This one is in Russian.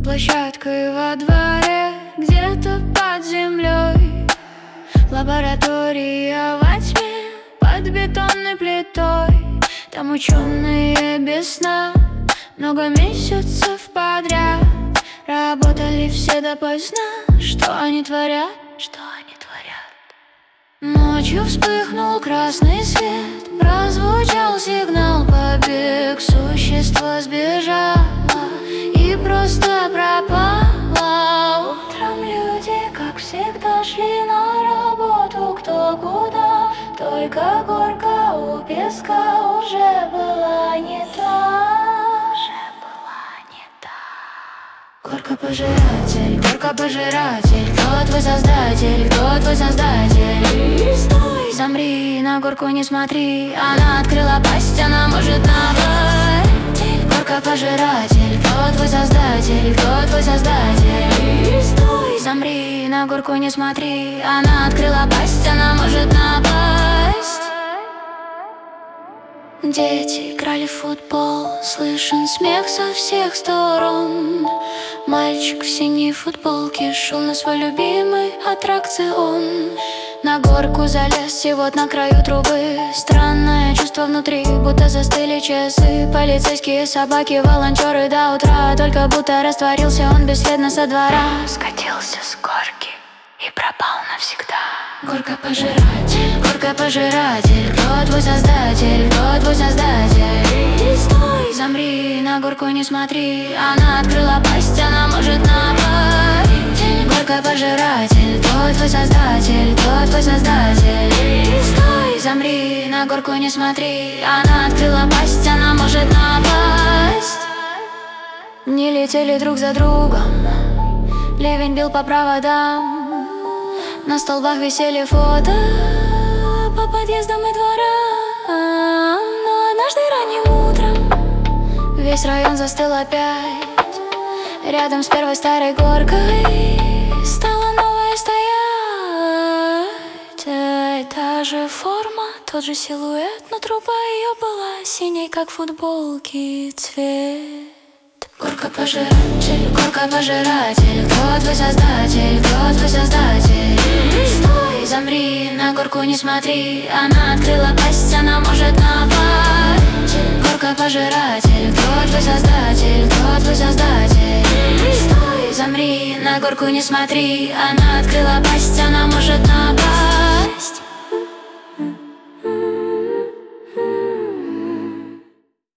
Под площадкой во дворе, где-то под землей, лаборатория во тьме, под бетонной плитой. Там ученые без сна много месяцев подряд работали все допоздна. Что они творят? Что они творят? Ночью вспыхнул красный свет, прозвучал сигнал побег. Существо сбежало и просто пропало. Утром люди, как всегда, шли на работу, кто куда. Только горка у песка уже была не та. Горка-пожиратель, кто твой создатель, кто твой создатель? Стой, замри, на горку не смотри, она открыла пасть, она может напасть. Горка-пожиратель, кто твой создатель, кто твой создатель? Стой, замри, на горку не смотри, она открыла пасть, она может напасть. Дети играли в футбол, слышен смех со всех сторон. Мальчик в синей футболке шел на свой любимый аттракцион. На горку залез, и вот на краю трубы странное чувство внутри, будто застыли часы. Полицейские собаки, волонтеры до утра. Только будто растворился он бесследно со двора. Скатился с горки и пропал навсегда. Горка-пожиратель, горка-пожиратель, кто твой создатель, кто твой создатель? Стой, замри, на горку не смотри, она открыла пасть, она может напасть. Горка-пожиратель, кто твой создатель, кто твой создатель? Стой, замри, на горку не смотри, она открыла пасть, она может напасть. Не летели друг за другом, ливень бил по проводам. На столбах висели фото по подъездам и дворам. Но однажды ранним утром весь район застыл опять. Рядом с первой старой горкой стала новая стоять. Та же форма, тот же силуэт, но труба ее была синей, как футболки цвет. Горка-пожиратель, горка-пожиратель, кто твой создатель, кто твой создатель? Стой, замри, на горку не смотри, она открыла пасть, она может напасть. Горка-пожиратель, кто твой создатель, кто твой создатель? Стой, замри, на горку не смотри, она открыла пасть, она может напасть.